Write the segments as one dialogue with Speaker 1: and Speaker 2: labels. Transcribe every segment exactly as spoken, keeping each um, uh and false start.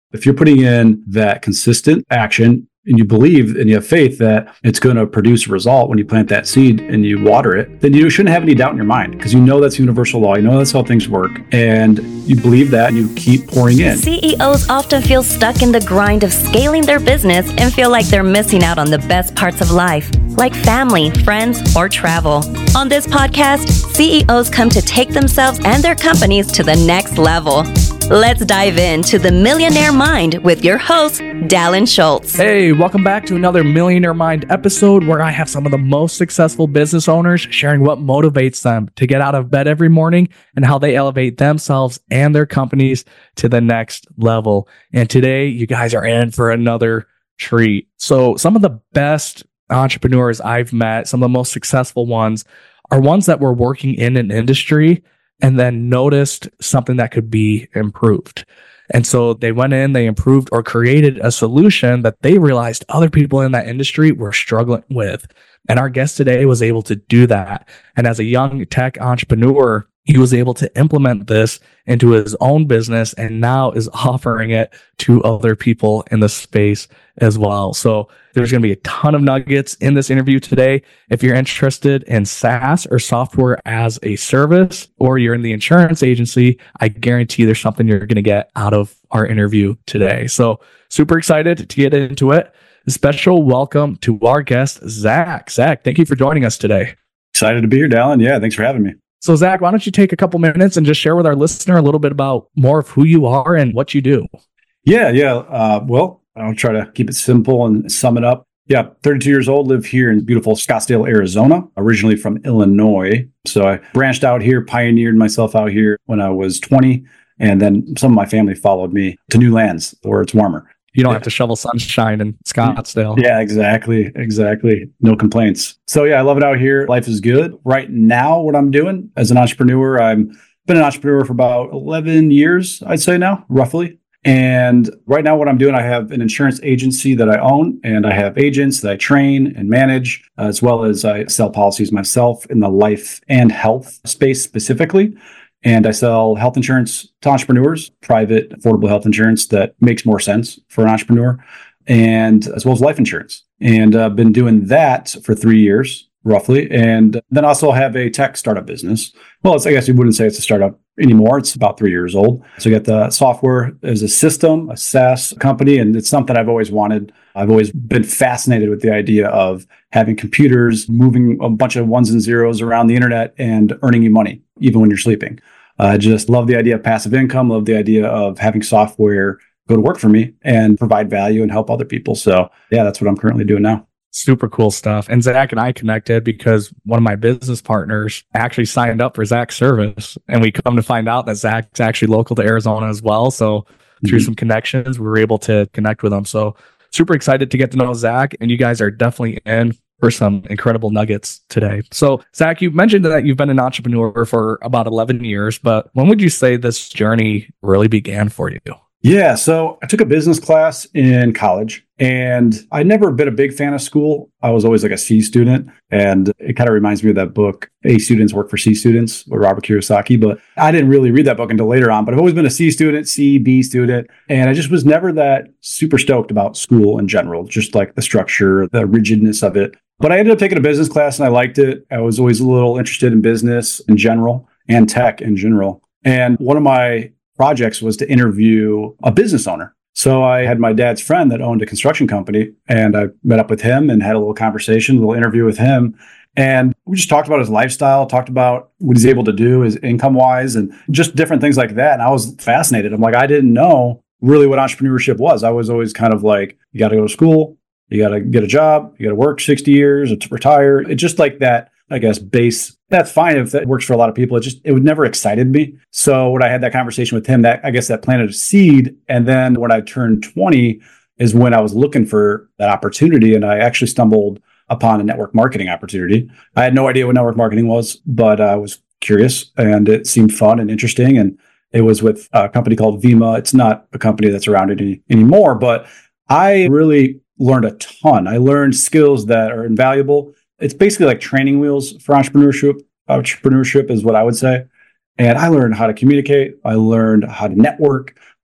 Speaker 1: If you're putting in that consistent action and you believe and you have faith that it's going to produce a result when you plant that seed and you water it, then you shouldn't have any doubt in your mind because you know that's universal law. You know that's how things work. And you believe that and you keep pouring in.
Speaker 2: C E Os often feel stuck in the grind of scaling their business and feel like they're missing out on the best parts of life, like family, friends, or travel. On this podcast, C E Os come to take themselves and their companies to the next level. Let's dive into the Millionaire Mind with your host, Dallin Schultz.
Speaker 3: Hey, welcome back to another Millionaire Mind episode where I have some of the most successful business owners sharing what motivates them to get out of bed every morning and how they elevate themselves and their companies to the next level. And today, you guys are in for another treat. So some of the best entrepreneurs I've met, some of the most successful ones, are ones that were working in an industry and then noticed something that could be improved. And so they went in, they improved or created a solution that they realized other people in that industry were struggling with. And our guest today was able to do that. And as a young tech entrepreneur, he was able to implement this into his own business and now is offering it to other people in the space as well. So there's going to be a ton of nuggets in this interview today. If you're interested in SaaS or software as a service, or you're in the insurance agency, I guarantee there's something you're going to get out of our interview today. So super excited to get into it. A special welcome to our guest, Zach. Zach, thank you for joining us today.
Speaker 1: Excited to be here, Dallin. Yeah, thanks for having me.
Speaker 3: So Zach, why don't you take a couple minutes and just share with our listener a little bit about more of who you are and what you do?
Speaker 1: Yeah, yeah. Uh, well, I'll try to keep it simple and sum it up. Yeah, thirty-two years old, live here in beautiful Scottsdale, Arizona, originally from Illinois. So I branched out here, pioneered myself out here when I was twenty. And then some of my family followed me to new lands where it's warmer.
Speaker 3: You don't have to shovel sunshine in Scottsdale.
Speaker 1: Yeah, exactly. Exactly. No complaints. So yeah, I love it out here. Life is good. Right now, what I'm doing as an entrepreneur, I've been an entrepreneur for about eleven years, I'd say now, roughly. And right now, what I'm doing, I have an insurance agency that I own, and I have agents that I train and manage, as well as I sell policies myself in the life and health space specifically. And I sell health insurance to entrepreneurs, private, affordable health insurance that makes more sense for an entrepreneur, and as well as life insurance. And I've uh, been doing that for three years, roughly. And then also have a tech startup business. Well, it's, I guess you wouldn't say it's a startup anymore. It's about three years old. So you got the software as a system, a SaaS company, and it's something I've always wanted. I've always been fascinated with the idea of having computers moving a bunch of ones and zeros around the internet and earning you money, even when you're sleeping. I uh, just love the idea of passive income, love the idea of having software go to work for me and provide value and help other people. So yeah, that's what I'm currently doing now.
Speaker 3: Super cool stuff. And Zach and I connected because one of my business partners actually signed up for Zach's service. And we come to find out that Zach's actually local to Arizona as well. So through mm-hmm. some connections, we were able to connect with him. So super excited to get to know Zach. And you guys are definitely in for some incredible nuggets today. So Zach, you mentioned that you've been an entrepreneur for about eleven years, but when would you say this journey really began for you?
Speaker 1: Yeah, so I took a business class in college, and I'd never been a big fan of school. I was always like a C student, and it kind of reminds me of that book, A Students Work for C Students, with Robert Kiyosaki, but I didn't really read that book until later on, but I've always been a C student, C, B student, and I just was never that super stoked about school in general, just like the structure, the rigidness of it. But I ended up taking a business class, and I liked it. I was always a little interested in business in general and tech in general. And one of my projects was to interview a business owner. So I had my dad's friend that owned a construction company, and I met up with him and had a little conversation, a little interview with him. And we just talked about his lifestyle, talked about what he's able to do, his income wise, and just different things like that. And I was fascinated. I'm like, I didn't know really what entrepreneurship was. I was always kind of like, you got to go to school, you got to get a job, you got to work sixty years to retire. It's just like that, I guess, base. That's fine if that works for a lot of people. It just, it would never excited me. So when I had that conversation with him, that I guess that planted a seed. And then when I turned twenty is when I was looking for that opportunity. And I actually stumbled upon a network marketing opportunity. I had no idea what network marketing was, but I was curious and it seemed fun and interesting. And it was with a company called Vemma. It's not a company that's around any, anymore, but I really learned a ton. I learned skills that are invaluable. It's basically like training wheels for entrepreneurship. Entrepreneurship is what I would say. And I learned how to communicate. I learned how to network.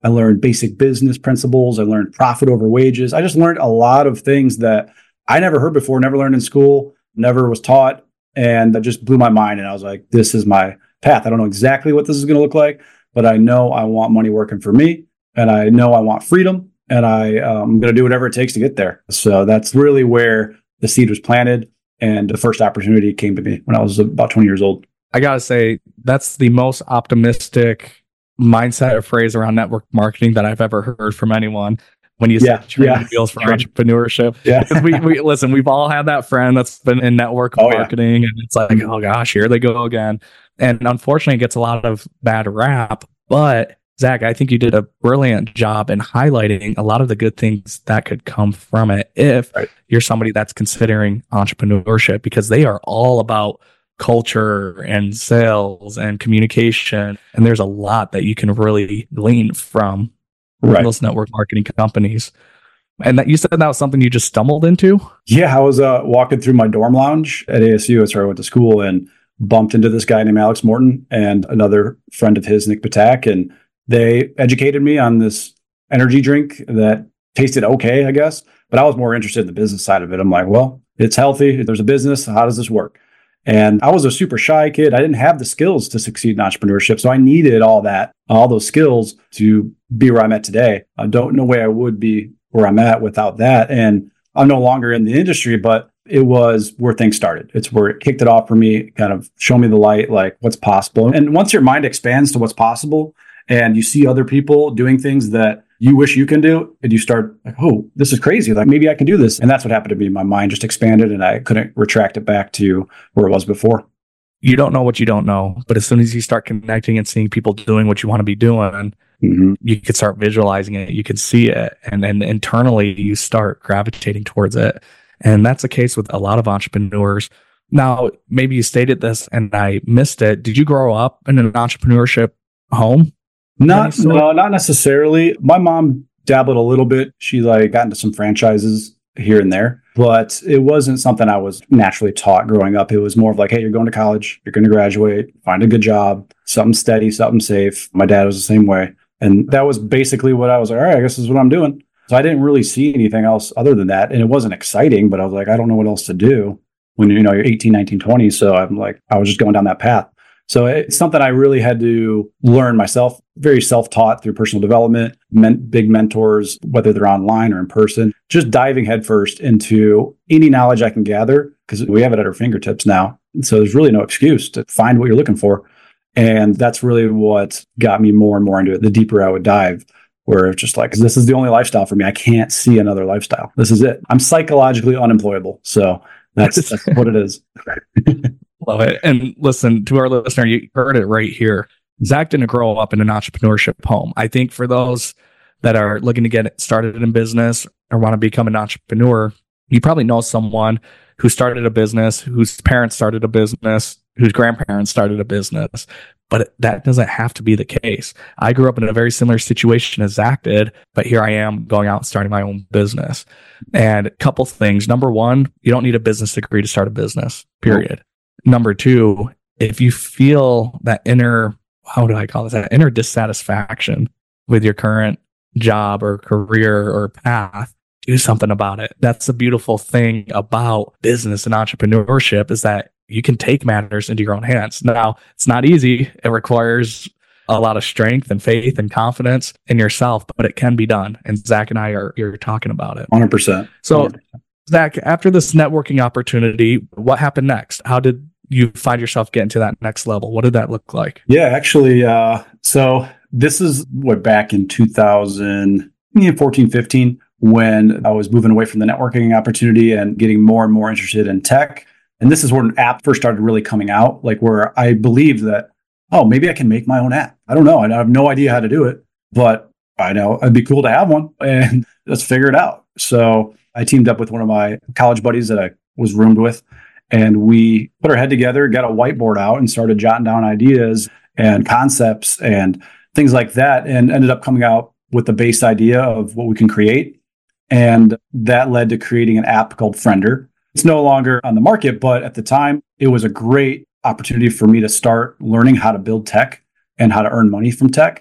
Speaker 1: I learned basic business principles. I learned profit over wages. I just learned a lot of things that I never heard before, never learned in school, never was taught. And that just blew my mind. And I was like, this is my path. I don't know exactly what this is going to look like, but I know I want money working for me. And I know I want freedom. And I, um, I'm going to do whatever it takes to get there. So that's really where the seed was planted. And the first opportunity came to me when I was about twenty years old.
Speaker 3: I got to say, that's the most optimistic mindset or phrase around network marketing that I've ever heard from anyone. When you
Speaker 1: yeah,
Speaker 3: say training
Speaker 1: yeah.
Speaker 3: wheels for entrepreneurship,
Speaker 1: yeah.
Speaker 3: we, we listen, we've all had that friend that's been in network
Speaker 1: oh,
Speaker 3: marketing,
Speaker 1: yeah.
Speaker 3: and it's like, oh gosh, here they go again. And unfortunately, it gets a lot of bad rap. But Zach, I think you did a brilliant job in highlighting a lot of the good things that could come from it if
Speaker 1: right.
Speaker 3: you're somebody that's considering entrepreneurship, because they are all about culture and sales and communication. And there's a lot that you can really glean from
Speaker 1: right.
Speaker 3: those network marketing companies. And that you said that was something you just stumbled into?
Speaker 1: Yeah, I was uh, walking through my dorm lounge at A S U. That's where I went to school, and bumped into this guy named Alex Morton and another friend of his, Nick Patak. And they educated me on this energy drink that tasted okay, I guess. But I was more interested in the business side of it. I'm like, well, it's healthy. There's a business. How does this work? And I was a super shy kid. I didn't have the skills to succeed in entrepreneurship. So I needed all that, all those skills to be where I'm at today. I don't know where I would be where I'm at without that. And I'm no longer in the industry, but it was where things started. It's where it kicked it off for me, kind of show me the light, like what's possible. And once your mind expands to what's possible and you see other people doing things that you wish you can do, and you start like, oh, this is crazy. Like maybe I can do this. And that's what happened to me. My mind just expanded and I couldn't retract it back to where it was before.
Speaker 3: You don't know what you don't know, but as soon as you start connecting and seeing people doing what you want to be doing, mm-hmm. you can start visualizing it. You can see it. And then internally you start gravitating towards it. And that's the case with a lot of entrepreneurs. Now, maybe you stated this and I missed it. Did you grow up in an entrepreneurship home?
Speaker 1: Not, no, not necessarily. My mom dabbled a little bit. She like got into some franchises here and there, but it wasn't something I was naturally taught growing up. It was more of like, hey, you're going to college, you're going to graduate, find a good job, something steady, something safe. My dad was the same way. And that was basically what I was like, all right, I guess this is what I'm doing. So I didn't really see anything else other than that. And it wasn't exciting, but I was like, I don't know what else to do when, you know, you're eighteen, nineteen, twenty. So I'm like, I was just going down that path. So it's something I really had to learn myself, very self-taught through personal development, men- big mentors, whether they're online or in person, just diving headfirst into any knowledge I can gather because we have it at our fingertips now. So there's really no excuse to find what you're looking for. And that's really what got me more and more into it. The deeper I would dive, where it's just like, this is the only lifestyle for me. I can't see another lifestyle. This is it. I'm psychologically unemployable. So that's, that's what it is.
Speaker 3: Love it. And listen, to our listener, you heard it right here. Zach didn't grow up in an entrepreneurship home. I think for those that are looking to get started in business or want to become an entrepreneur, you probably know someone who started a business, whose parents started a business, whose grandparents started a business. But that doesn't have to be the case. I grew up in a very similar situation as Zach did, but here I am going out and starting my own business. And a couple things. Number one, you don't need a business degree to start a business, period. Oh. Number two, if you feel that inner, how do I call this, that inner dissatisfaction with your current job or career or path, do something about it. That's the beautiful thing about business and entrepreneurship is that you can take matters into your own hands. Now, it's not easy. It requires a lot of strength and faith and confidence in yourself, but it can be done. And Zach and I are you're talking about it.
Speaker 1: one hundred percent.
Speaker 3: So,
Speaker 1: one hundred percent.
Speaker 3: Zach, after this networking opportunity, what happened next? How did you find yourself getting to that next level? What did that look like?
Speaker 1: Yeah, actually, uh, so this is what back in two thousand fourteen, fifteen, when I was moving away from the networking opportunity and getting more and more interested in tech. And this is when an app first started really coming out, like where I believed that, oh, maybe I can make my own app. I don't know. I have no idea how to do it, but I know it'd be cool to have one and let's figure it out. So I teamed up with one of my college buddies that I was roomed with, and we put our head together, got a whiteboard out and started jotting down ideas and concepts and things like that, and ended up coming out with the base idea of what we can create. And that led to creating an app called Friender. It's no longer on the market, but at the time, it was a great opportunity for me to start learning how to build tech and how to earn money from tech.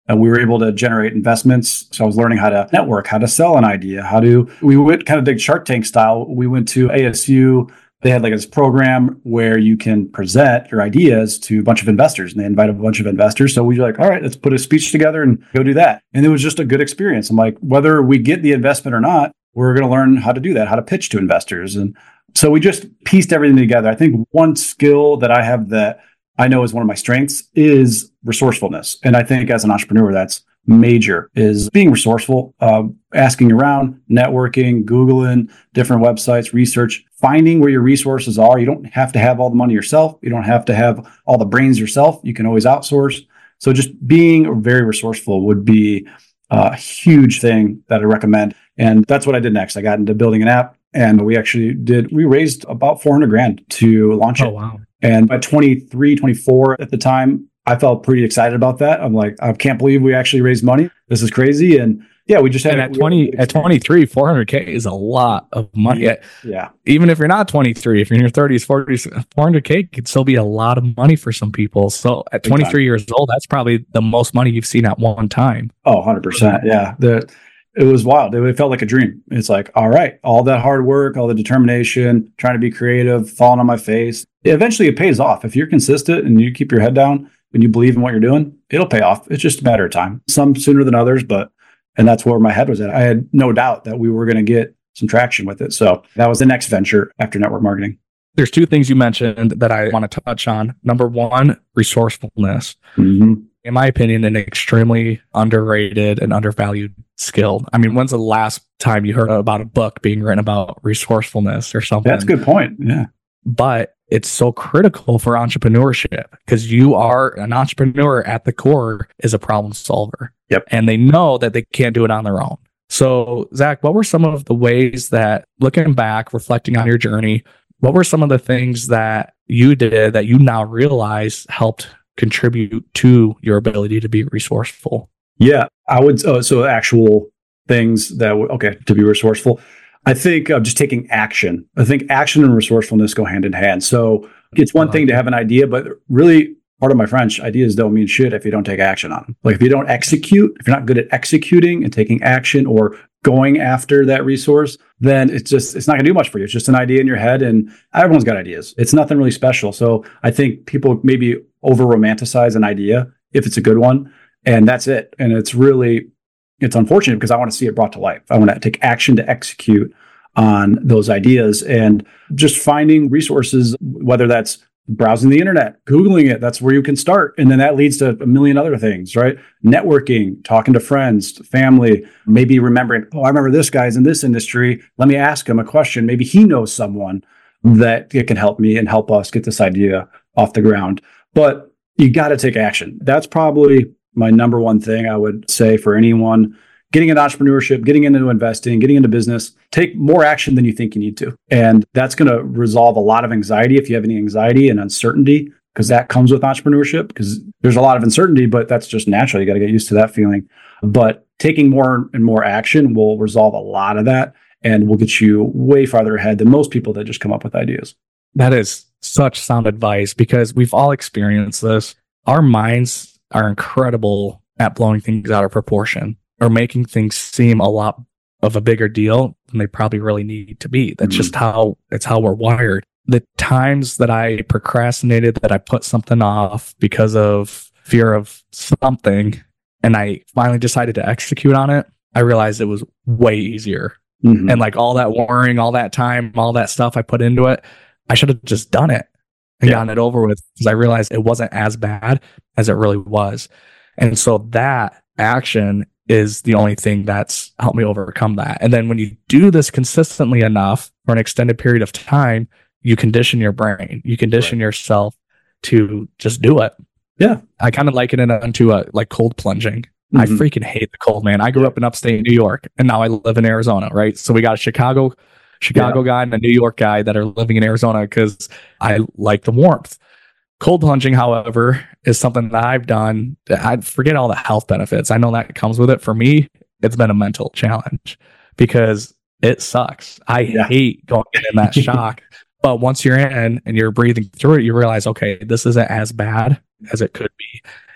Speaker 1: And we were able to generate investments. So I was learning how to network, how to sell an idea, how to, we went kind of did Shark Tank style. We went to A S U. They had like this program where you can present your ideas to a bunch of investors, and they invited a bunch of investors. So we were like, all right, let's put a speech together and go do that. And it was just a good experience. I'm like, whether we get the investment or not, we're going to learn how to do that, how to pitch to investors. And so we just pieced everything together. I think one skill that I have that I know is one of my strengths is resourcefulness. And I think as an entrepreneur, that's major, is being resourceful, uh, asking around, networking, Googling different websites, research, finding where your resources are. You don't have to have all the money yourself. You don't have to have all the brains yourself. You can always outsource. So just being very resourceful would be a huge thing that I recommend. And that's what I did next. I got into building an app, and we actually did, we raised about four hundred grand to launch it.
Speaker 3: Oh, wow.
Speaker 1: And by twenty-three, twenty-four at the time, I felt pretty excited about that. I'm like, I can't believe we actually raised money. This is crazy. And yeah, we just had
Speaker 3: and at twenty, at twenty-three, four hundred K is a lot of money.
Speaker 1: Yeah. yeah.
Speaker 3: Even if you're not twenty-three, if you're in your thirties, forties, four hundred K could still be a lot of money for some people. So at twenty-three years old, that's probably the most money you've seen at one time.
Speaker 1: Oh, one hundred percent. Yeah. The, it was wild. It felt like a dream. It's like, all right, all that hard work, all the determination, trying to be creative, falling on my face. Eventually it pays off. If you're consistent and you keep your head down and you believe in what you're doing, it'll pay off. It's just a matter of time. Some sooner than others, but, and that's where my head was at. I had no doubt that we were going to get some traction with it. So that was the next venture after network marketing.
Speaker 3: There's two things you mentioned that I want to touch on. Number one, resourcefulness.
Speaker 1: Mm-hmm.
Speaker 3: In my opinion, an extremely underrated and undervalued skill. I mean, when's the last time you heard about a book being written about resourcefulness or something?
Speaker 1: That's a good point. Yeah.
Speaker 3: But it's so critical for entrepreneurship because you are an entrepreneur at the core is a problem solver.
Speaker 1: Yep.
Speaker 3: And they know that they can't do it on their own. So, Zach, what were some of the ways that, looking back, reflecting on your journey, what were some of the things that you did that you now realize helped contribute to your ability to be resourceful?
Speaker 1: Yeah, I would. Uh, so actual things that would, okay, to be resourceful. I think uh, just taking action. I think action and resourcefulness go hand in hand. So it's one thing to have an idea, but really, part of my French, ideas don't mean shit if you don't take action on them. Like if you don't execute, if you're not good at executing and taking action or going after that resource, then it's just, it's not going to do much for you. It's just an idea in your head, and everyone's got ideas. It's nothing really special. So I think people maybe over romanticize an idea if it's a good one, and that's it. And it's really, it's unfortunate because I want to see it brought to life. I want to take action to execute on those ideas, and just finding resources, whether that's browsing the internet, Googling it, that's where you can start. And then that leads to a million other things, right? Networking, talking to friends, family, maybe remembering, oh, I remember this guy's in this industry. Let me ask him a question. Maybe he knows someone that it can help me and help us get this idea off the ground. But you got to take action. That's probably my number one thing I would say for anyone getting into entrepreneurship, getting into investing, getting into business. Take more action than you think you need to. And that's going to resolve a lot of anxiety if you have any anxiety and uncertainty, because that comes with entrepreneurship, because there's a lot of uncertainty, but that's just natural. You got to get used to that feeling. But taking more and more action will resolve a lot of that and will get you way farther ahead than most people that just come up with ideas.
Speaker 3: That is such sound advice, because we've all experienced this. Our minds are incredible at blowing things out of proportion or making things seem a lot of a bigger deal than they probably really need to be. That's mm-hmm. just how, it's how we're wired. The times that I procrastinated, that I put something off because of fear of something, and I finally decided to execute on it, I realized it was way easier. Mm-hmm. And like all that worrying, all that time, all that stuff I put into it, I should have just done it and yeah. gotten it over with, because I realized it wasn't as bad as it really was. And so that action is the only thing that's helped me overcome that. And then when you do this consistently enough for an extended period of time, you condition your brain, you condition right. yourself to just do it.
Speaker 1: Yeah.
Speaker 3: I kind of liken it onto a, like cold plunging. Mm-hmm. I freaking hate the cold, man. I grew up in upstate New York, and now I live in Arizona, right? So we got a Chicago, Chicago yeah. guy and a New York guy that are living in Arizona because I like the warmth. Cold plunging, however, is something that I've done. I forget all the health benefits. I know that comes with it. For me, it's been a mental challenge because it sucks. I yeah. hate going in that shock. But once you're in and you're breathing through it, you realize, okay, this isn't as bad as it could be.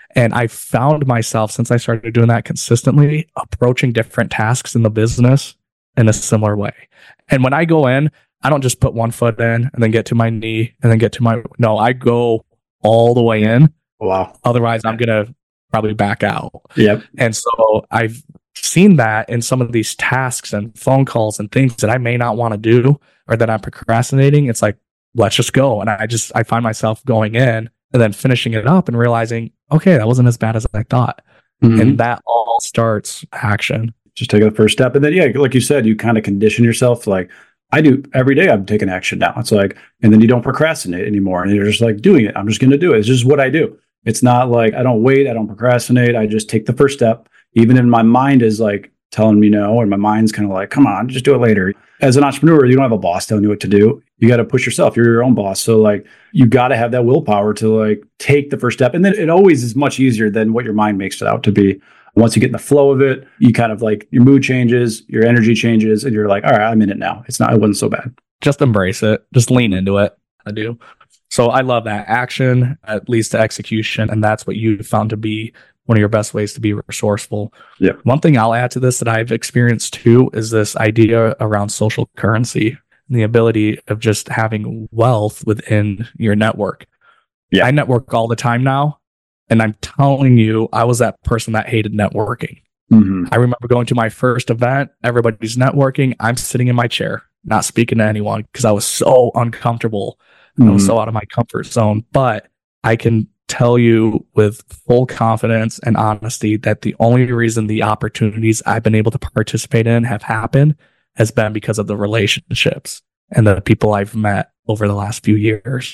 Speaker 3: And I found myself, since I started doing that consistently, approaching different tasks in the business in a similar way. And when I go in, I don't just put one foot in and then get to my knee and then get to my, no, I go all the way in.
Speaker 1: Wow.
Speaker 3: Otherwise, I'm going to probably back out.
Speaker 1: Yep.
Speaker 3: And so I've seen that in some of these tasks and phone calls and things that I may not want to do or that I'm procrastinating. It's like, let's just go. And I just, I find myself going in and then finishing it up and realizing, okay, that wasn't as bad as I thought. Mm-hmm. And that all starts action.
Speaker 1: Just take the first step. And then, yeah, like you said, you kind of condition yourself. Like I do every day, I'm taking action now. It's like, and then you don't procrastinate anymore. And you're just like doing it. I'm just going to do it. It's just what I do. It's not like I don't wait. I don't procrastinate. I just take the first step. Even if my mind is like telling me no, and my mind's kind of like, come on, just do it later. As an entrepreneur, you don't have a boss telling you what to do. You got to push yourself. You're your own boss. So like, you got to have that willpower to like take the first step. And then it always is much easier than what your mind makes it out to be. Once you get in the flow of it, you kind of like your mood changes, your energy changes, and you're like, all right, I'm in it now. It's not, it wasn't so bad.
Speaker 3: Just embrace it. Just lean into it. I do. So I love that. Action at least to execution. And that's what you found to be one of your best ways to be resourceful.
Speaker 1: Yeah.
Speaker 3: One thing I'll add to this that I've experienced too is this idea around social currency and the ability of just having wealth within your network. Yeah. I network all the time now. And I'm telling you, I was that person that hated networking. Mm-hmm. I remember going to my first event, everybody's networking. I'm sitting in my chair, not speaking to anyone because I was so uncomfortable. Mm-hmm. I was so out of my comfort zone. But I can tell you with full confidence and honesty that the only reason the opportunities I've been able to participate in have happened has been because of the relationships and the people I've met over the last few years.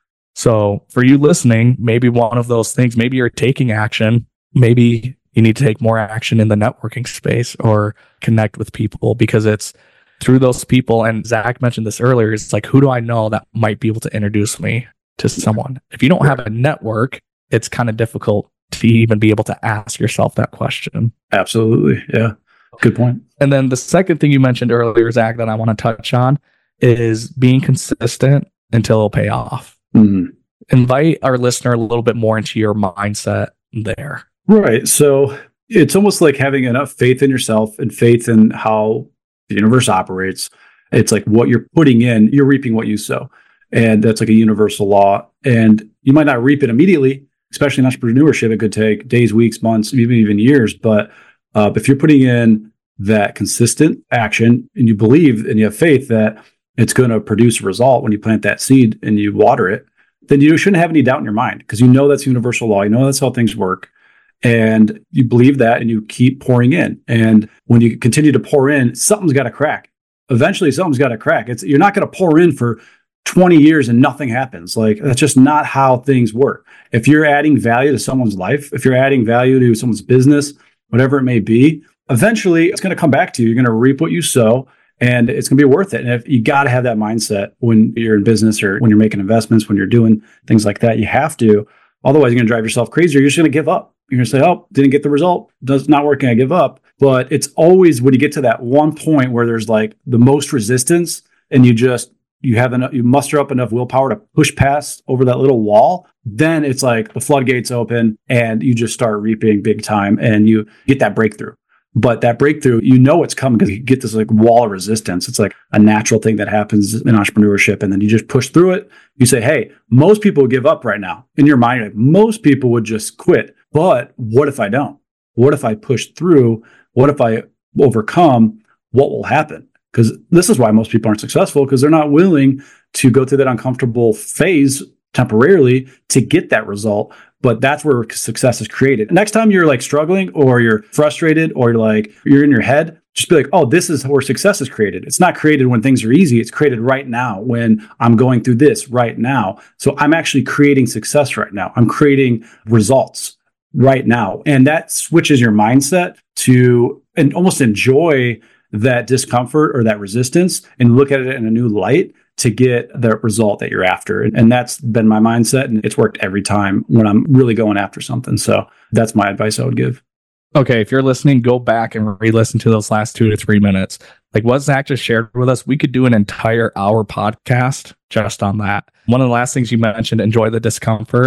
Speaker 3: So for you listening, maybe one of those things, maybe you're taking action, maybe you need to take more action in the networking space or connect with people because it's through those people. And Zach mentioned this earlier. It's like, who do I know that might be able to introduce me to someone? If you don't have a network, it's kind of difficult to even be able to ask yourself that question.
Speaker 1: Absolutely. Yeah. Good point.
Speaker 3: And then the second thing you mentioned earlier, Zach, that I want to touch on is being consistent until it'll pay off. Mm-hmm. Invite our listener a little bit more into your mindset there.
Speaker 1: Right. So it's almost like having enough faith in yourself and faith in how the universe operates. It's like what you're putting in, you're reaping what you sow. And that's like a universal law. And you might not reap it immediately, especially in entrepreneurship. It could take days, weeks, months, even even years. But uh, if you're putting in that consistent action and you believe and you have faith that it's going to produce a result when you plant that seed and you water it, then you shouldn't have any doubt in your mind because you know that's universal law. You know that's how things work. And you believe that and you keep pouring in. And when you continue to pour in, something's got to crack. Eventually, something's got to crack. It's you're not going to pour in for twenty years and nothing happens. Like that's just not how things work. If you're adding value to someone's life, if you're adding value to someone's business, whatever it may be, eventually it's going to come back to you. You're going to reap what you sow. And it's going to be worth it. And if you got to have that mindset when you're in business or when you're making investments, when you're doing things like that, you have to. Otherwise, you're going to drive yourself crazy or you're just going to give up. You're going to say, oh, didn't get the result. Does not working. I give up. But it's always when you get to that one point where there's like the most resistance and you just, you have enough, you muster up enough willpower to push past over that little wall. Then it's like the floodgates open and you just start reaping big time and you get that breakthrough. But that breakthrough, you know it's coming because you get this like wall of resistance. It's like a natural thing that happens in entrepreneurship. And then you just push through it. You say, hey, most people would give up right now. In your mind, like, most people would just quit. But what if I don't? What if I push through? What if I overcome? What will happen? Because this is why most people aren't successful, because they're not willing to go through that uncomfortable phase temporarily to get that result. But that's where success is created. Next time you're like struggling or you're frustrated or you're like, you're in your head, just be like, oh, this is where success is created. It's not created when things are easy. It's created right now when I'm going through this right now. So I'm actually creating success right now. I'm creating results right now. And that switches your mindset to and almost enjoy that discomfort or that resistance and look at it in a new light to get the result that you're after. And that's been my mindset. And it's worked every time when I'm really going after something. So that's my advice I would give.
Speaker 3: Okay. If you're listening, go back and re-listen to those last two to three minutes. Like what Zach just shared with us, we could do an entire hour podcast just on that. One of the last things you mentioned, enjoy the discomfort.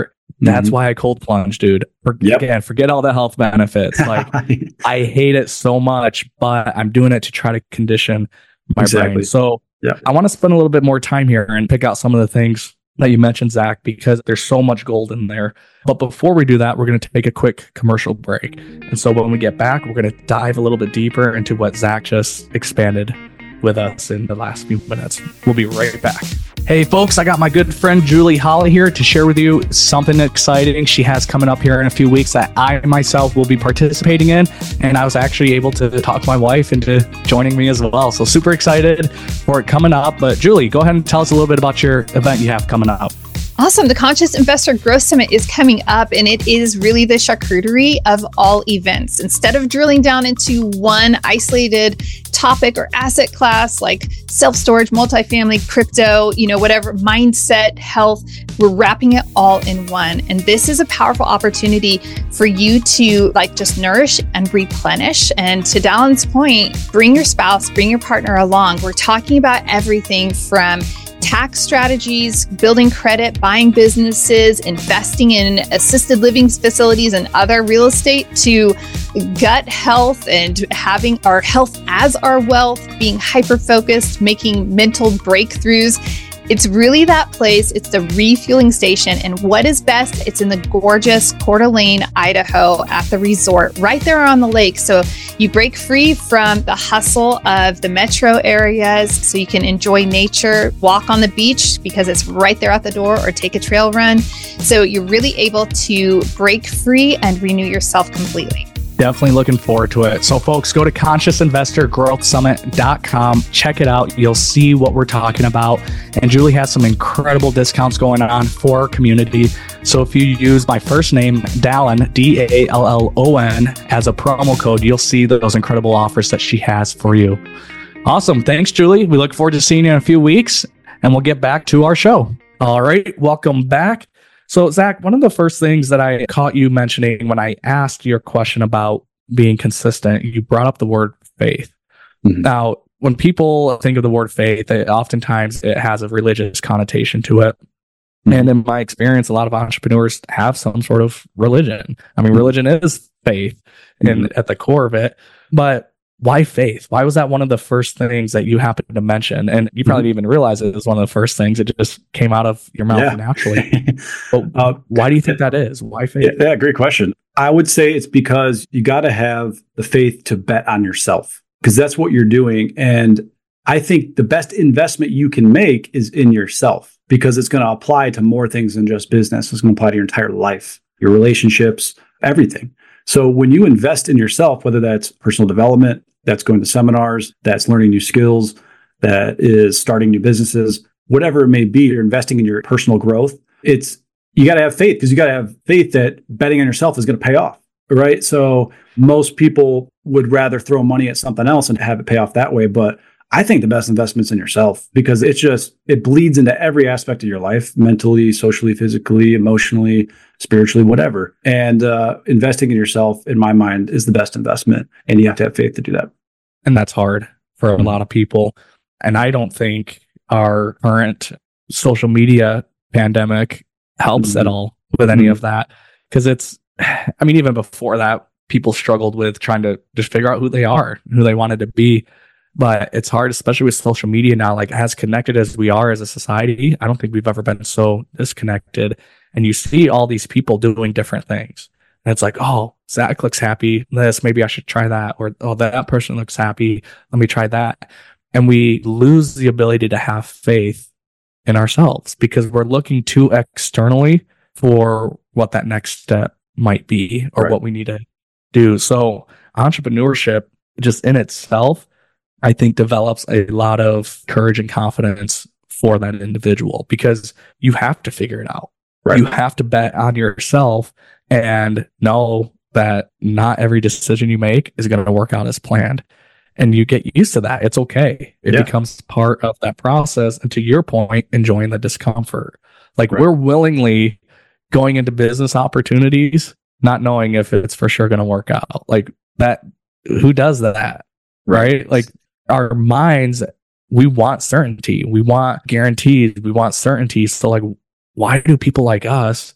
Speaker 3: That's mm-hmm. why I cold plunge, dude. For, yep. Again, forget all the health benefits. Like I hate it so much, but I'm doing it to try to condition my exactly. brain. So yep. I want to spend a little bit more time here and pick out some of the things that you mentioned, Zach, because there's so much gold in there. But before we do that, we're going to take a quick commercial break. And so when we get back, we're going to dive a little bit deeper into what Zach just expanded with us in the last few minutes. We'll be right back. Hey folks, I got my good friend Julie Holly here to share with you something exciting she has coming up here in a few weeks that I myself will be participating in. And I was actually able to talk my wife into joining me as well. So super excited for it coming up. But Julie, go ahead and tell us a little bit about your event you have coming up.
Speaker 4: Awesome. The Conscious Investor Growth Summit is coming up, and it is really the charcuterie of all events. Instead of drilling down into one isolated topic or asset class like self-storage, multifamily, crypto, you know, whatever, mindset, health, we're wrapping it all in one. And this is a powerful opportunity for you to like just nourish and replenish. And to Dallin's point, bring your spouse, bring your partner along. We're talking about everything from tax strategies, building credit, buying businesses, investing in assisted living facilities and other real estate, to gut health and having our health as our wealth, being hyper-focused, making mental breakthroughs. It's really that place. It's the refueling station. And what is best? It's in the gorgeous Coeur d'Alene, Idaho at the resort right there on the lake. So you break free from the hustle of the metro areas so you can enjoy nature, walk on the beach because it's right there at the door, or take a trail run. So you're really able to break free and renew yourself completely.
Speaker 3: Definitely looking forward to it. So folks, go to conscious investor growth summit dot com. Check it out. You'll see what we're talking about. And Julie has some incredible discounts going on for our community. So if you use my first name, Dallon, D A L L O N, as a promo code, you'll see those incredible offers that she has for you. Awesome. Thanks, Julie. We look forward to seeing you in a few weeks, and we'll get back to our show. All right. Welcome back. So, Zach, one of the first things that I caught you mentioning when I asked your question about being consistent, you brought up the word faith. Mm-hmm. Now, when people think of the word faith, it, oftentimes it has a religious connotation to it. Mm-hmm. And in my experience, a lot of entrepreneurs have some sort of religion. I mean, religion is faith in, mm-hmm. at the core of it. But why faith? Why was that one of the first things that you happened to mention? And you probably mm-hmm. didn't even realize it was one of the first things. It just came out of your mouth yeah. naturally. But uh, why do you think that is? Why faith?
Speaker 1: Yeah, yeah, great question. I would say it's because you got to have the faith to bet on yourself, because that's what you're doing. And I think the best investment you can make is in yourself, because it's going to apply to more things than just business. It's going to apply to your entire life, your relationships, everything. So when you invest in yourself, whether that's personal development, that's going to seminars, that's learning new skills, that is starting new businesses, whatever it may be, you're investing in your personal growth. It's, you got to have faith, because you got to have faith that betting on yourself is going to pay off, right? So most people would rather throw money at something else and have it pay off that way. But I think the best investment's in yourself, because it's just, it bleeds into every aspect of your life, mentally, socially, physically, emotionally, spiritually, whatever. And uh, investing in yourself, in my mind, is the best investment. And you have to have faith to do that.
Speaker 3: And that's hard for mm-hmm. a lot of people. And I don't think our current social media pandemic helps mm-hmm. at all with any mm-hmm. of that. Because it's, I mean, even before that, people struggled with trying to just figure out who they are, who they wanted to be. But it's hard, especially with social media now, like as connected as we are as a society. I don't think we've ever been so disconnected. And you see all these people doing different things. And it's like, oh, Zach looks happy. This, maybe I should try that. Or, oh, that person looks happy. Let me try that. And we lose the ability to have faith in ourselves, because we're looking too externally for what that next step might be, or right. what we need to do. So entrepreneurship just in itself, I think, develops a lot of courage and confidence for that individual, because you have to figure it out. Right. You have to bet on yourself and know that not every decision you make is going to work out as planned. And you get used to that. It's okay. It yeah. becomes part of that process. And to your point, enjoying the discomfort. Like right. we're willingly going into business opportunities, not knowing if it's for sure going to work out. Like that, who does that? Right? right? Like our minds, we want certainty. We want guarantees. We want certainty. So like, why do people like us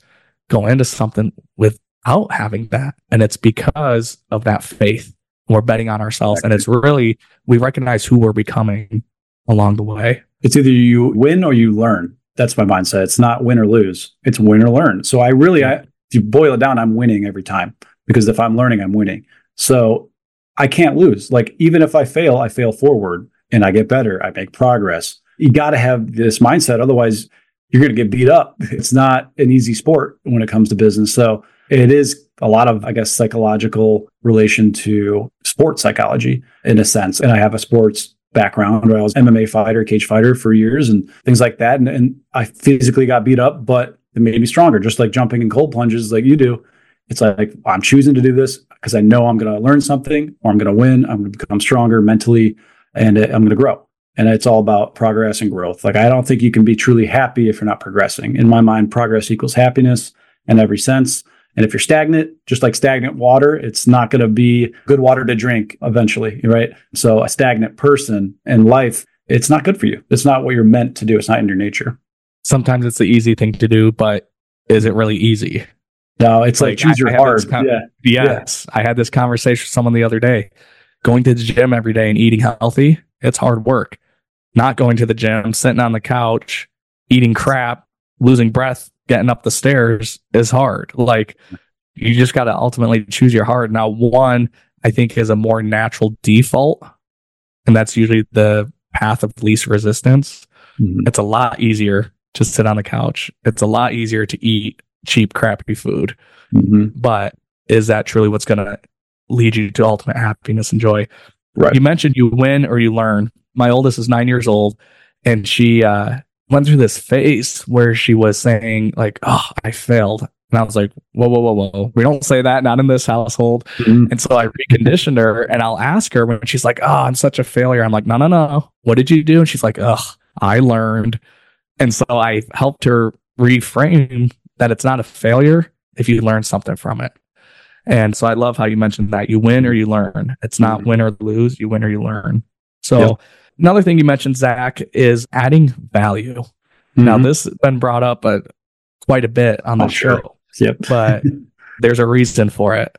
Speaker 3: go into something without having that. And it's because of that faith. We're betting on ourselves. Exactly. And it's really, we recognize who we're becoming along the way.
Speaker 1: It's either you win or you learn. That's my mindset. It's not win or lose. It's win or learn. So I really, I, if you boil it down, I'm winning every time, because if I'm learning, I'm winning. So I can't lose. Like, even if I fail, I fail forward and I get better. I make progress. You got to have this mindset. Otherwise, you're going to get beat up. It's not an easy sport when it comes to business. So it is a lot of, I guess, psychological relation to sports psychology in a sense. And I have a sports background where I was M M A fighter, cage fighter for years and things like that. And, and I physically got beat up, but it made me stronger, just like jumping in cold plunges like you do. It's like, I'm choosing to do this because I know I'm going to learn something, or I'm going to win. I'm going to become stronger mentally, and I'm going to grow. And it's all about progress and growth. Like, I don't think you can be truly happy if you're not progressing. In my mind, progress equals happiness in every sense. And if you're stagnant, just like stagnant water, it's not going to be good water to drink eventually, right? So a stagnant person in life, it's not good for you. It's not what you're meant to do. It's not in your nature.
Speaker 3: Sometimes it's the easy thing to do, but is it really easy?
Speaker 1: No, it's like, like choose your heart.
Speaker 3: Con-
Speaker 1: yeah.
Speaker 3: Yes. Yeah. I had this conversation with someone the other day. Going to the gym every day and eating healthy, it's hard work. Not going to the gym, sitting on the couch, eating crap, losing breath, getting up the stairs is hard. Like, you just got to ultimately choose your heart. Now, one, I think, is a more natural default, and that's usually the path of least resistance. Mm-hmm. It's a lot easier to sit on the couch. It's a lot easier to eat cheap, crappy food. Mm-hmm. But is that truly what's going to lead you to ultimate happiness and joy?
Speaker 1: Right.
Speaker 3: You mentioned you win or you learn. My oldest is nine years old, and she uh, went through this phase where she was saying, like, oh, I failed. And I was like, whoa, whoa, whoa, whoa. We don't say that, not in this household. Mm-hmm. And so I reconditioned her, and I'll ask her when she's like, oh, I'm such a failure. I'm like, no, no, no. What did you do? And she's like, ugh, I learned. And so I helped her reframe that it's not a failure if you learn something from it. And so I love how you mentioned that you win or you learn. It's not mm-hmm. win or lose. You win or you learn. So yep. Another thing you mentioned, Zach, is adding value. Mm-hmm. Now, this has been brought up uh, quite a bit on the oh, show, sure.
Speaker 1: Yep.
Speaker 3: but there's a reason for it.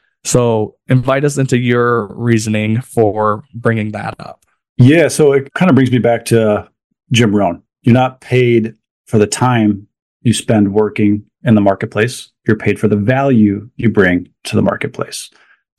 Speaker 3: So invite us into your reasoning for bringing that up.
Speaker 1: Yeah. So it kind of brings me back to Jim Rohn. You're not paid for the time you spend working in the marketplace. You're paid for the value you bring to the marketplace.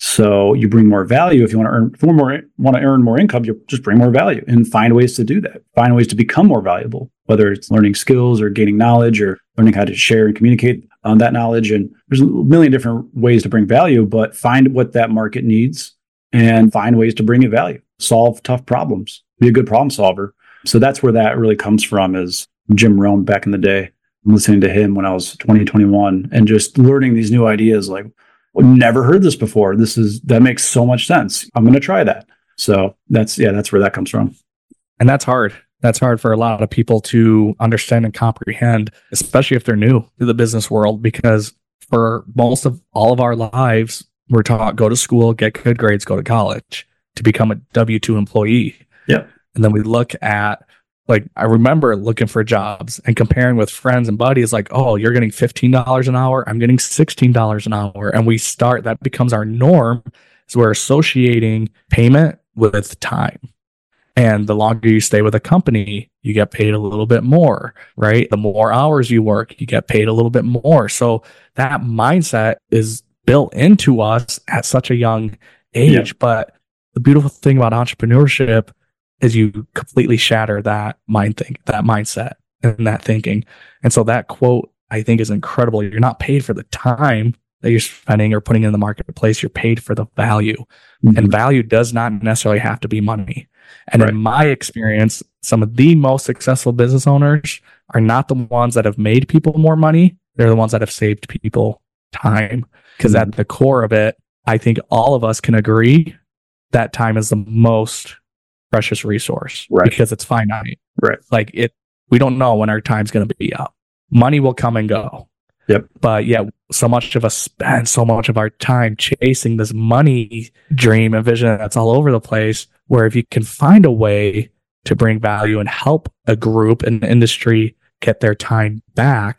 Speaker 1: So you bring more value. If you want to earn, if you want, more, want to earn more income, you just bring more value and find ways to do that. Find ways to become more valuable, whether it's learning skills or gaining knowledge or learning how to share and communicate on that knowledge. And there's a million different ways to bring value, but find what that market needs and find ways to bring it value. Solve tough problems. Be a good problem solver. So that's where that really comes from, is Jim Rohn back in the day. I'm listening to him when I was twenty, twenty-one and just learning these new ideas like, never heard this before. This is, that makes so much sense. I'm going to try that. So that's, yeah, that's where that comes from.
Speaker 3: And that's hard. That's hard for a lot of people to understand and comprehend, especially if they're new to the business world, because for most of all of our lives, we're taught, go to school, get good grades, go to college to become a W two employee.
Speaker 1: Yeah.
Speaker 3: And then we look at, like, I remember looking for jobs and comparing with friends and buddies, like, oh, you're getting fifteen dollars an hour. I'm getting sixteen dollars an hour. And we start, that becomes our norm. So we're associating payment with time. And the longer you stay with a company, you get paid a little bit more, right? The more hours you work, you get paid a little bit more. So that mindset is built into us at such a young age. Yeah. But the beautiful thing about entrepreneurship is you completely shatter that mind think, that mindset and that thinking. And so that quote, I think, is incredible. You're not paid for the time that you're spending or putting in the marketplace. You're paid for the value. Mm-hmm. And value does not necessarily have to be money. And right. in my experience, some of the most successful business owners are not the ones that have made people more money. They're the ones that have saved people time. Because mm-hmm. at the core of it, I think all of us can agree that time is the most precious resource, right? Because it's finite,
Speaker 1: right?
Speaker 3: Like it, we don't know when our time's going to be up. Money will come and go.
Speaker 1: Yep.
Speaker 3: But yeah, so much of us spend so much of our time chasing this money dream and vision that's all over the place. Where if you can find a way to bring value and help a group and industry get their time back,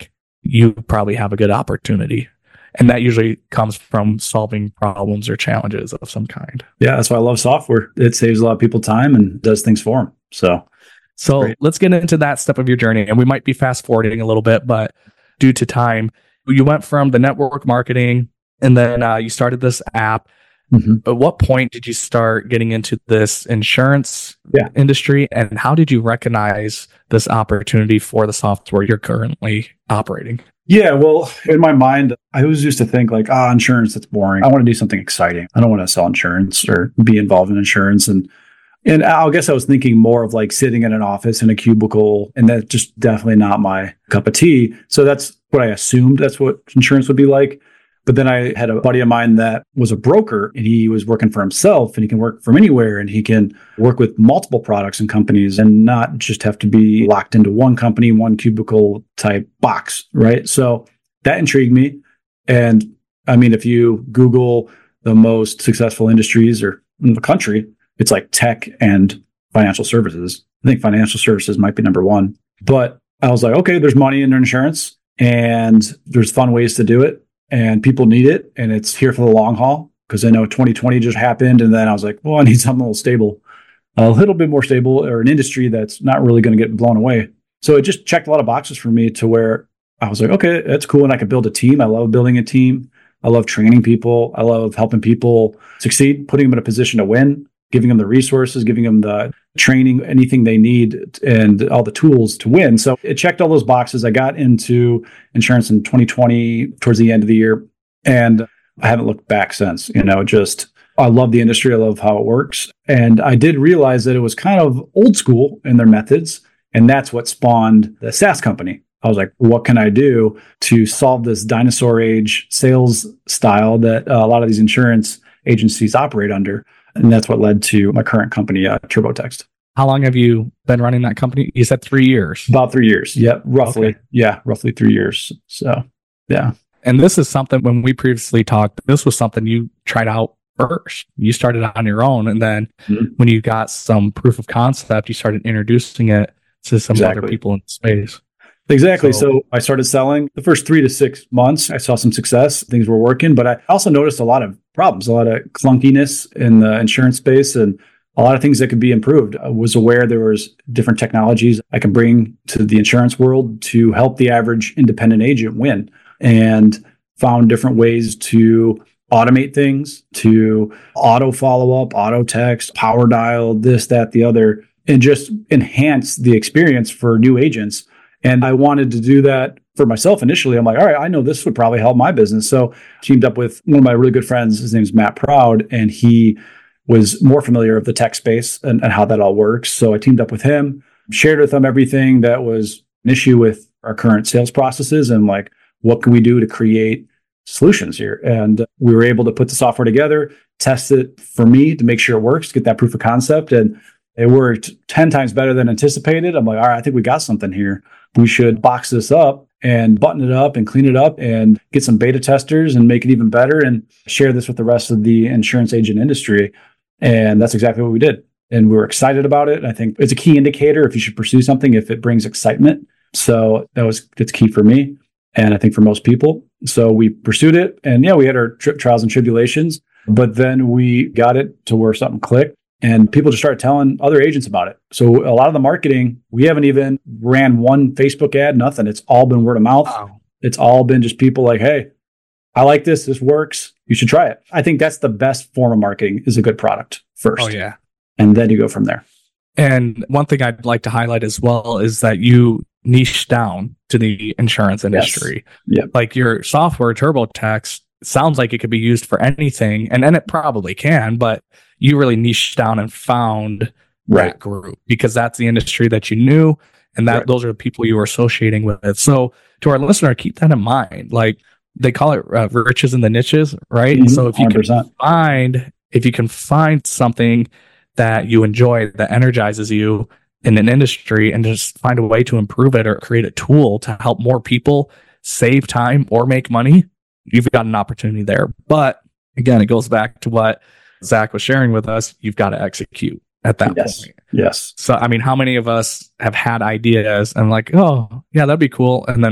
Speaker 3: you probably have a good opportunity. And that usually comes from solving problems or challenges of some kind.
Speaker 1: Yeah, that's why I love software. It saves a lot of people time and does things for them. So,
Speaker 3: so great. Let's get into that step of your journey. And we might be fast forwarding a little bit, but due to time, you went from the network marketing and then uh, you started this app. Mm-hmm. At what point did you start getting into this insurance yeah. industry, and how did you recognize this opportunity for the software you're currently operating?
Speaker 1: Yeah, well, in my mind, I always used to think like, ah, insurance, that's boring. I want to do something exciting. I don't want to sell insurance or be involved in insurance. And and I guess I was thinking more of like sitting in an office in a cubicle, and that's just definitely not my cup of tea. So that's what I assumed that's what insurance would be like. But then I had a buddy of mine that was a broker, and he was working for himself, and he can work from anywhere, and he can work with multiple products and companies and not just have to be locked into one company, one cubicle type box, right? So that intrigued me. And I mean, if you Google the most successful industries or in the country, it's like tech and financial services. I think financial services might be number one. But I was like, okay, there's money in insurance and there's fun ways to do it. And people need it, and it's here for the long haul, because I know twenty twenty just happened, and then I was like, well, I need something a little stable, a little bit more stable, or an industry that's not really going to get blown away. So it just checked a lot of boxes for me to where I was like, okay, that's cool, and I could build a team. I love building a team. I love training people. I love helping people succeed, putting them in a position to win, giving them the resources, giving them the training, anything they need, and all the tools to win. So it checked all those boxes. I got into insurance in twenty twenty, towards the end of the year, and I haven't looked back since. You know, just, I love the industry. I love how it works. And I did realize that it was kind of old school in their methods, and that's what spawned the SaaS company. I was like, what can I do to solve this dinosaur age sales style that uh, a lot of these insurance agencies operate under? And that's what led to my current company, uh, TurboText.
Speaker 3: How long have you been running that company? You said three years.
Speaker 1: About three years. Yep. Roughly. Okay. Yeah. Roughly three years. So, yeah.
Speaker 3: And this is something, when we previously talked, this was something you tried out first. You started on your own. And then mm-hmm. when you got some proof of concept, you started introducing it to some exactly. other people in the space.
Speaker 1: Exactly. So, so I started selling the first three to six months. I saw some success. Things were working, but I also noticed a lot of problems, a lot of clunkiness in the insurance space, and a lot of things that could be improved. I was aware there was different technologies I can bring to the insurance world to help the average independent agent win, and found different ways to automate things, to auto follow up, auto text, power dial, this, that, the other, and just enhance the experience for new agents. And I wanted to do that for myself initially. I'm like, all right, I know this would probably help my business. So teamed up with one of my really good friends. His name is Matt Proud, and he was more familiar with the tech space and, and how that all works. So I teamed up with him, shared with him everything that was an issue with our current sales processes, and like, what can we do to create solutions here? And we were able to put the software together, test it for me to make sure it works, get that proof of concept. And it worked ten times better than anticipated. I'm like, all right, I think we got something here. We should box this up and button it up and clean it up and get some beta testers and make it even better and share this with the rest of the insurance agent industry. And that's exactly what we did. And we were excited about it. I think it's a key indicator if you should pursue something, if it brings excitement. So that was, it's key for me. And I think for most people. So we pursued it, and yeah, we had our tri- trials and tribulations, but then we got it to where something clicked. And people just started telling other agents about it. So a lot of the marketing, we haven't even ran one Facebook ad, nothing. It's all been word of mouth. Wow. It's all been just people like, hey, I like this. This works. You should try it. I think that's the best form of marketing, is a good product first.
Speaker 3: Oh, yeah.
Speaker 1: And then you go from there.
Speaker 3: And one thing I'd like to highlight as well is that you niche down to the insurance industry.
Speaker 1: Yes. Yep.
Speaker 3: Like your software, TurboText, sounds like it could be used for anything. And then it probably can, but you really niched down and found
Speaker 1: right.
Speaker 3: that group, because that's the industry that you knew, and that right. those are the people you were associating with. So to our listener, keep that in mind. Like they call it uh, riches in the niches, right? Mm-hmm. So if you one hundred percent. can find, if you can find something that you enjoy, that energizes you in an industry, and just find a way to improve it or create a tool to help more people save time or make money, you've got an opportunity there. But again, it goes back to what Zach was sharing with us. You've got to execute at that
Speaker 1: yes.
Speaker 3: point.
Speaker 1: Yes.
Speaker 3: So, I mean, how many of us have had ideas and like, oh, yeah, that'd be cool. And then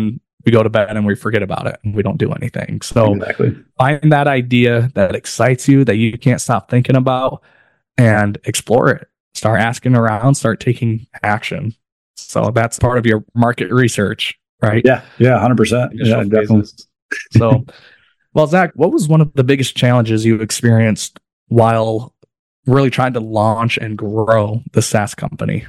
Speaker 3: we go to bed and we forget about it and we don't do anything. So
Speaker 1: Exactly.
Speaker 3: find that idea that excites you, that you can't stop thinking about, and explore it. Start asking around, start taking action. So that's part of your market research, right?
Speaker 1: Yeah. Yeah. one hundred percent. Yeah, definitely.
Speaker 3: So, well, Zach, what was one of the biggest challenges you experienced while really trying to launch and grow the SaaS company?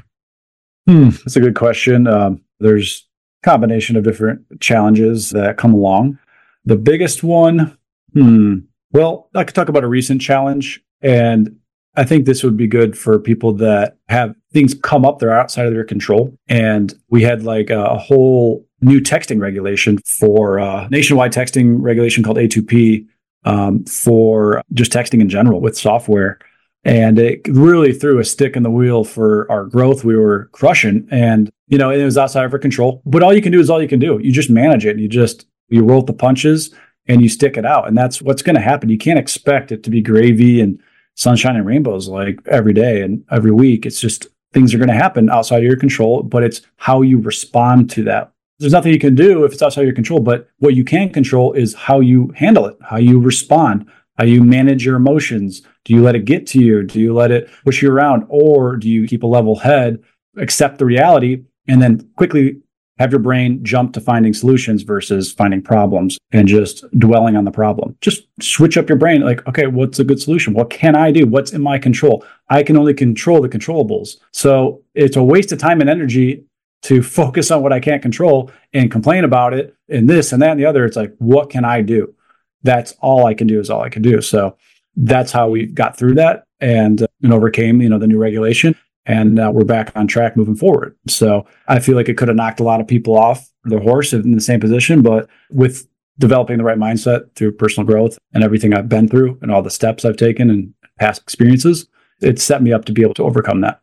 Speaker 1: Hmm, that's a good question. Um, there's a combination of different challenges that come along. The biggest one, hmm, well, I could talk about a recent challenge, and I think this would be good for people that have things come up that are outside of their control. And we had like a, a whole new texting regulation for uh, nationwide texting regulation called A two P um, for just texting in general with software. And it really threw a stick in the wheel for our growth. We were crushing, and you know, it was outside of our control. But all you can do is all you can do. You just manage it. You just you roll the punches and you stick it out, and that's what's going to happen. You can't expect it to be gravy and sunshine and rainbows like every day and every week. It's just things are going to happen outside of your control, but it's how you respond to that. There's nothing you can do if it's outside of your control, but what you can control is how you handle it, how you respond, how you manage your emotions. Do you let it get to you? Do you let it push you around? Or do you keep a level head, accept the reality, and then quickly have your brain jump to finding solutions versus finding problems and just dwelling on the problem? Just switch up your brain. Like, okay, what's a good solution? What can I do? What's in my control? I can only control the controllables. So it's a waste of time and energy to focus on what I can't control and complain about it and this and that and the other. It's like, what can I do? That's all I can do is all I can do. So that's how we got through that and, uh, and overcame, you know, the new regulation. And uh, we're back on track moving forward. So I feel like it could have knocked a lot of people off their horse in the same position, but with developing the right mindset through personal growth and everything I've been through and all the steps I've taken and past experiences, it set me up to be able to overcome that.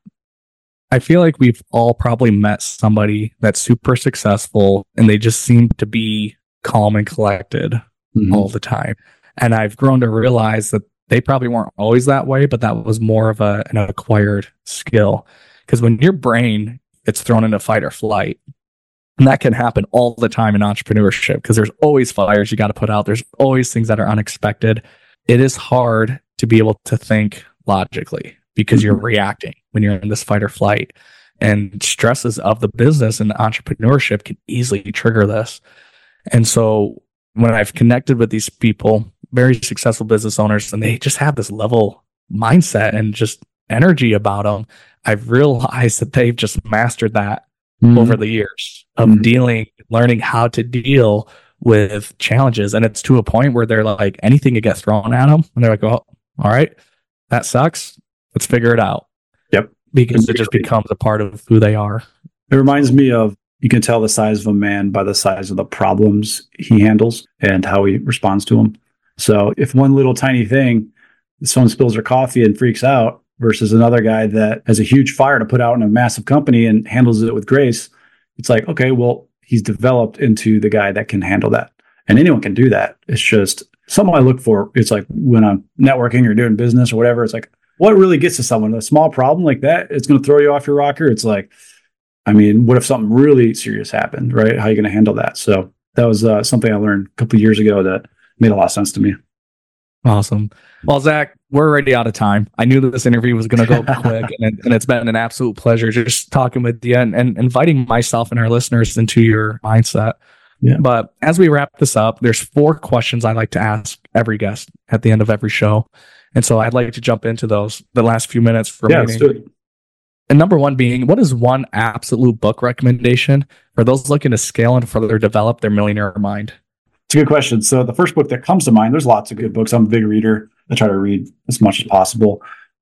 Speaker 3: I feel like we've all probably met somebody that's super successful and they just seem to be calm and collected mm-hmm. all the time. And I've grown to realize that they probably weren't always that way, but that was more of a, an acquired skill. Because when your brain gets thrown into fight or flight, and that can happen all the time in entrepreneurship, because there's always fires you got to put out. There's always things that are unexpected. It is hard to be able to think logically because you're reacting when you're in this fight or flight. And stresses of the business and entrepreneurship can easily trigger this. And so when I've connected with these people, very successful business owners, and they just have this level mindset and just energy about them, I've realized that they've just mastered that mm-hmm. over the years of mm-hmm. dealing, learning how to deal with challenges. And it's to a point where they're like, anything that gets thrown at them, and they're like, oh, all right, that sucks. Let's figure it out.
Speaker 1: Yep.
Speaker 3: Because it just becomes a part of who they are.
Speaker 1: It reminds me of, you can tell the size of a man by the size of the problems he handles and how he responds to them. So if one little tiny thing, someone spills their coffee and freaks out versus another guy that has a huge fire to put out in a massive company and handles it with grace, it's like, okay, well, he's developed into the guy that can handle that. And anyone can do that. It's just something I look for. It's like when I'm networking or doing business or whatever, it's like, what really gets to someone? A small problem like that, it's going to throw you off your rocker. It's like, I mean, what if something really serious happened, right? How are you going to handle that? So that was uh, something I learned a couple of years ago that made a lot of sense to me.
Speaker 3: Awesome. Well, Zach, we're already out of time. I knew that this interview was going to go quick, and, and it's been an absolute pleasure just talking with you and, and inviting myself and our listeners into your mindset. Yeah. But as we wrap this up, there's four questions I like to ask every guest at the end of every show. And so I'd like to jump into those the last few minutes remaining. Yeah, let's do it. And number one being, what is one absolute book recommendation for those looking to scale and further develop their millionaire mind?
Speaker 1: It's a good question. So the first book that comes to mind, there's lots of good books. I'm a big reader. I try to read as much as possible.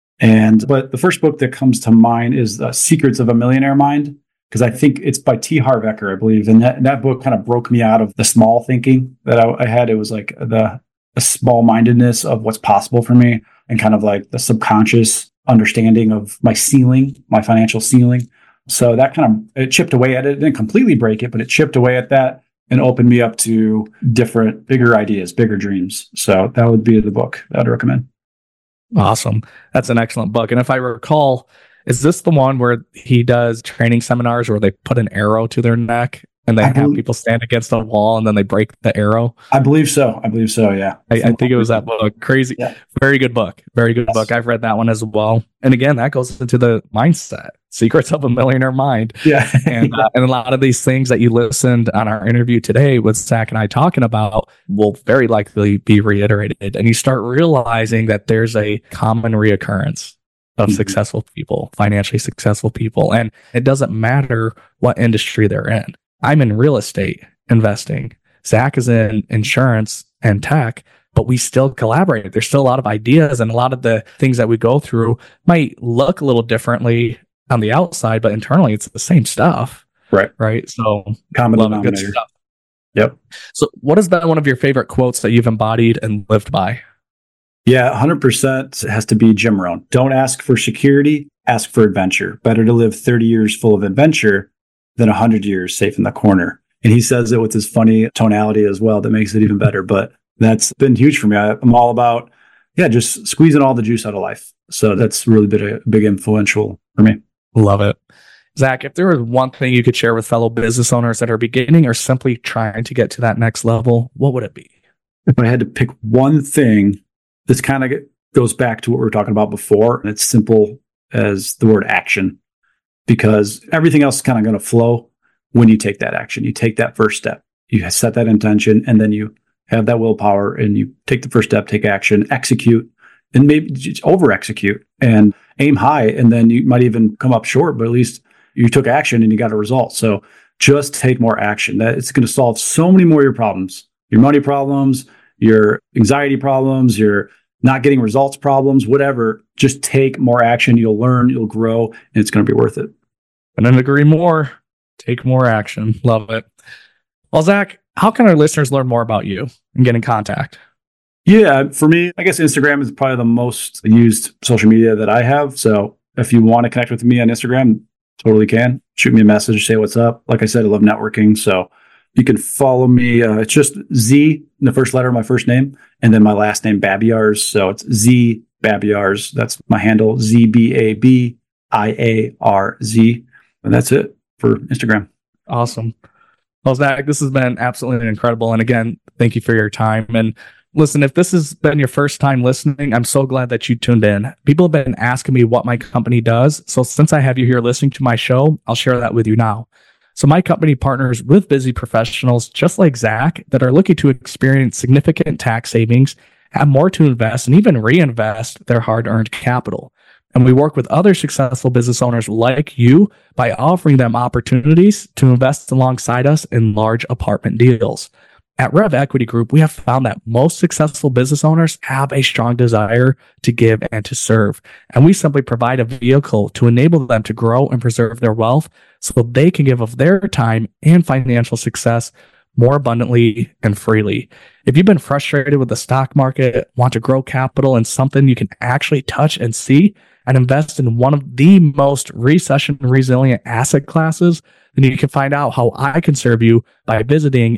Speaker 1: And but the first book that comes to mind is uh, Secrets of a Millionaire Mind, because I think it's by T. Harv Eker, I believe. And that, that book kind of broke me out of the small thinking that I, I had. It was like the, the small-mindedness of what's possible for me and kind of like the subconscious understanding of my ceiling, my financial ceiling. So that kind of, it chipped away at it. It didn't completely break it, but it chipped away at that and opened me up to different, bigger ideas, bigger dreams. So that would be the book that I'd recommend.
Speaker 3: Awesome. That's an excellent book. And if I recall, is this the one where he does training seminars where they put an arrow to their neck and they
Speaker 1: I
Speaker 3: have
Speaker 1: believe,
Speaker 3: people stand against a wall and then they break the arrow.
Speaker 1: I believe so. I believe so. Yeah.
Speaker 3: I, I think it was that book. Crazy. Yeah. Very good book. Very good yes. book. I've read that one as well. And again, that goes into the mindset, Secrets of a Millionaire Mind.
Speaker 1: Yeah.
Speaker 3: and, uh, and a lot of these things that you listened on our interview today with Zach and I talking about will very likely be reiterated. And you start realizing that there's a common reoccurrence of mm-hmm. successful people, financially successful people. And it doesn't matter what industry they're in. I'm in real estate investing. Zach is in insurance and tech, but we still collaborate. There's still a lot of ideas, and a lot of the things that we go through might look a little differently on the outside, but internally it's the same stuff.
Speaker 1: Right.
Speaker 3: Right. So
Speaker 1: common denominator. Good stuff. Yep.
Speaker 3: So what has been one of your favorite quotes that you've embodied and lived by?
Speaker 1: Yeah, one hundred percent has to be Jim Rohn. Don't ask for security, ask for adventure. Better to live thirty years full of adventure than one hundred years safe in the corner. And he says it with his funny tonality as well that makes it even better. But that's been huge for me. I, I'm all about, yeah, just squeezing all the juice out of life. So that's really been a big influential for me.
Speaker 3: Love it. Zach, if there was one thing you could share with fellow business owners that are beginning or simply trying to get to that next level, what would it be?
Speaker 1: If I had to pick one thing, this kind of goes back to what we were talking about before. And it's simple as the word action, because everything else is kind of going to flow when you take that action. You take that first step, you set that intention, and then you have that willpower and you take the first step, take action, execute, and maybe just over execute and aim high. And then you might even come up short, but at least you took action and you got a result. So just take more action. That it's going to solve so many more of your problems, your money problems, your anxiety problems, your not getting results problems, whatever. Just take more action. You'll learn, you'll grow, and it's going to be worth it.
Speaker 3: Couldn't agree more. Take more action. Love it. Well, Zach, how can our listeners learn more about you and get in contact?
Speaker 1: Yeah, for me, I guess Instagram is probably the most used social media that I have. So if you want to connect with me on Instagram, totally can. Shoot me a message, say what's up. Like I said, I love networking. So you can follow me. Uh, it's just Z, the first letter of my first name, and then my last name, Babiarz. So it's Z Babiarz. That's my handle, Z B A B I A R Z. And that's it for Instagram.
Speaker 3: Awesome. Well, Zach, this has been absolutely incredible. And again, thank you for your time. And listen, if this has been your first time listening, I'm so glad that you tuned in. People have been asking me what my company does. So since I have you here listening to my show, I'll share that with you now. So my company partners with busy professionals just like Zach that are looking to experience significant tax savings, have more to invest, and even reinvest their hard-earned capital. And we work with other successful business owners like you by offering them opportunities to invest alongside us in large apartment deals. At Rev Equity Group, we have found that most successful business owners have a strong desire to give and to serve. And we simply provide a vehicle to enable them to grow and preserve their wealth so they can give of their time and financial success more abundantly and freely. If you've been frustrated with the stock market, want to grow capital in something you can actually touch and see, and invest in one of the most recession resilient asset classes, then you can find out how I can serve you by visiting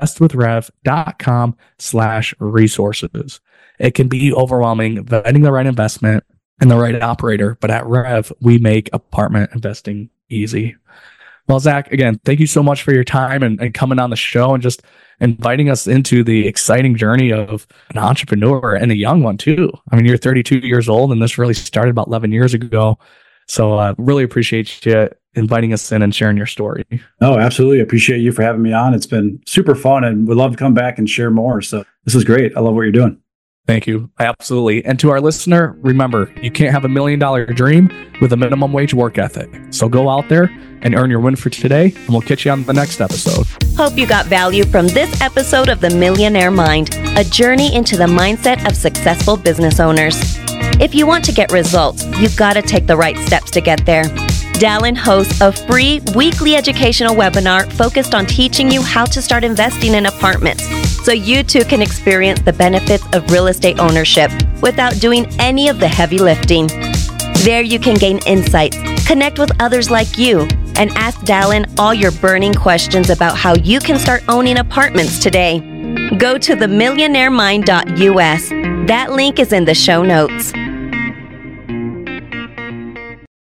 Speaker 3: investwithrev.com slash resources. It can be overwhelming finding the right investment and the right operator, but at Rev, we make apartment investing easy. Well, Zach, again, thank you so much for your time and, and coming on the show and just inviting us into the exciting journey of an entrepreneur and a young one too. I mean, you're thirty-two years old and this really started about eleven years ago. So I uh, really appreciate you inviting us in and sharing your story.
Speaker 1: Oh, absolutely. I appreciate you for having me on. It's been super fun and would love to come back and share more. So this is great. I love what you're doing.
Speaker 3: Thank you. Absolutely. And to our listener, remember, you can't have a million dollar dream with a minimum wage work ethic. So go out there and earn your win for today, and we'll catch you on the next episode.
Speaker 2: Hope you got value from this episode of The Millionaire Mind, a journey into the mindset of successful business owners. If you want to get results, you've got to take the right steps to get there. Dallin hosts a free weekly educational webinar focused on teaching you how to start investing in apartments so you too can experience the benefits of real estate ownership without doing any of the heavy lifting. There you can gain insights, connect with others like you, and ask Dallin all your burning questions about how you can start owning apartments today. Go to the millionaire mind dot U S. That link is in the show notes.